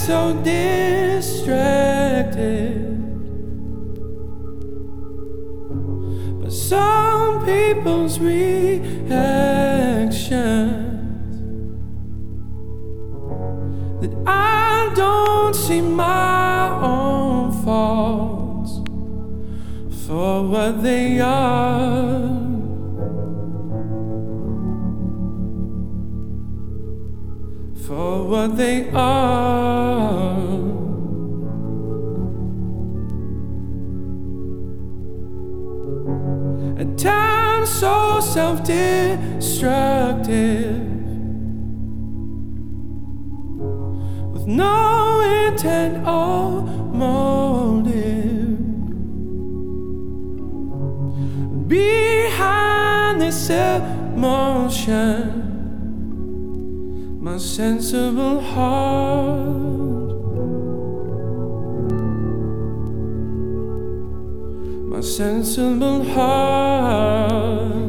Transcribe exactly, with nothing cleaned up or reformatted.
so distracted. But some people's reactions, that I don't see my own faults for what they are. For what they are. At times so self-destructive, with no intent or motive. Behind this emotion, my sensible heart, my sensible heart.